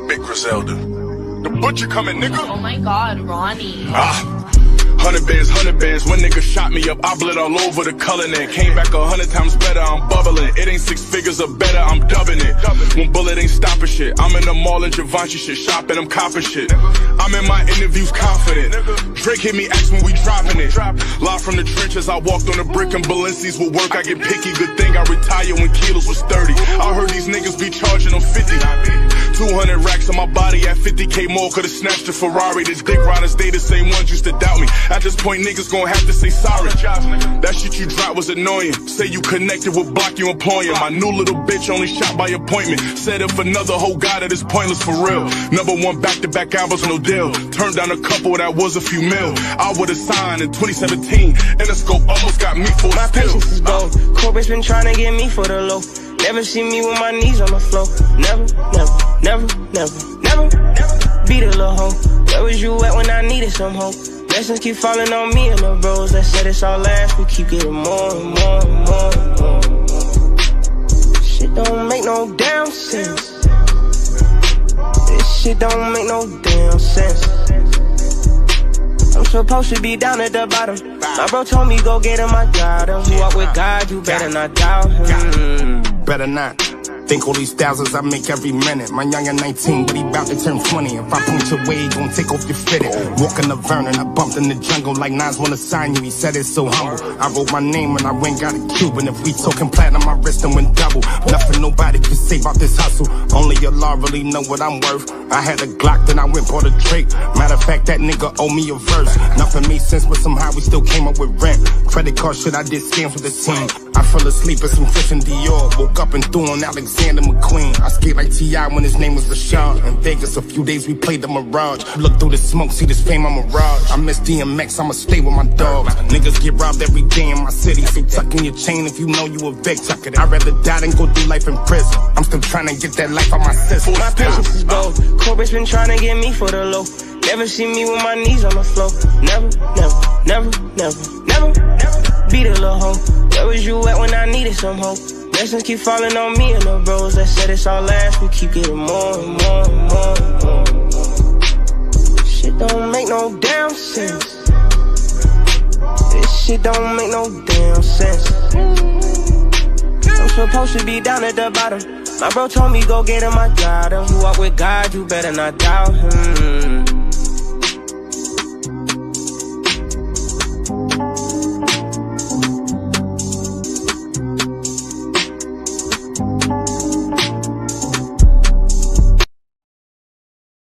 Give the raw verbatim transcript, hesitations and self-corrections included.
Big Griselda. The butcher coming, nigga. Oh my god, Ronnie. Ah. Hundred bands, hundred bands. One nigga shot me up, I bled all over the Cullinan. Came back a hundred times better, I'm bubbling. It ain't six figures or better, I'm dubbing it. One bullet ain't stopping shit. I'm in the mall in Givenchy shit, shopping, I'm copping shit. I'm in my interviews confident. Drake hit me, asked when we dropping it. Live from the trenches, I walked on a brick and Balenci's will work. I get picky, good thing I retired when kilos was thirty. I heard these niggas be charging them fifty. two hundred racks on my body at fifty K more, could've snatched a Ferrari. This dick riders, they the same ones used to doubt me. At this point, niggas gon' have to say sorry. That shit you dropped was annoying. Say you connected with block you employing. My new little bitch only shot by appointment. Said if another hoe got it, it's pointless for real. Number one back-to-back albums, no deal. Turned down a couple, that was a few mil. I would've signed in twenty seventeen. Interscope almost got me for my still. patience is gold. Corporate's been trying to get me for the low. Never see me with my knees on the floor. Never, never, never, never, never, never. Beat a little hoe. Where was you at when I needed some hope? Blessings keep falling on me and the bros that said it's all last. We keep getting more and more and more and more. Shit don't make no damn sense. This shit don't make no damn sense. I'm supposed to be down at the bottom. My bro told me go get him, I got him. You walk with God, you better not doubt him. Better not. Think all these thousands I make every minute. My young and nineteen, but he bout to turn twenty. If I punch your way, he gon' take off your fitted. Walking the Vernon, I bumped in the jungle like Nas wanna sign you. He said it's so humble. I wrote my name when I went got a Cuban. If we talking platinum, my wrist done went double. Nothing nobody could say about this hustle. Only Allah really know what I'm worth. I had a Glock, then I went bought a Drake. Matter of fact, that nigga owe me a verse. Nothing made sense, but somehow we still came up with rent. Credit card shit, I did scams with the team. I fell asleep at some fish in Dior. Woke up and threw on Alexander McQueen. I skate like T I when his name was Rashad. In Vegas, a few days we played the Mirage. Look through the smoke, see this fame, I'm a mirage. I miss D M X, I'ma stay with my dogs. Niggas get robbed every day in my city. So tuck in your chain if you know you a Vic. I'd rather die than go through life in prison. I'm still trying to get that life on my system. My patience is gold. Corporate's been trying to get me for the low. Never see me with my knees on the floor. Never, never, never, never, never, never. Beat a little hoe. Where was you at when I needed some hope? Blessings keep falling on me and the bros that said it's all last. We keep getting more and more and more and more. Shit don't make no damn sense. This shit don't make no damn sense. I'm supposed to be down at the bottom. My bro told me go get him, I got him. You walk with God, you better not doubt him.